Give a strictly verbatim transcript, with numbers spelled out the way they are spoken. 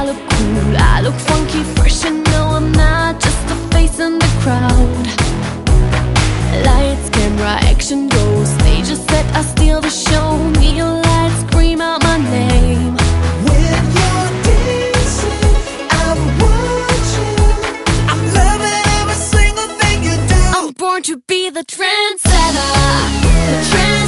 I look cool, I look funky, fresh, and no, I'm not just a face in the crowd. Lights, camera, action, go. Stage is set, I steal the show. Neon lights scream out my name. When you're dancing, I'm watching. I'm loving every single thing you do. I'm born to be the trendsetter, the trendsetter.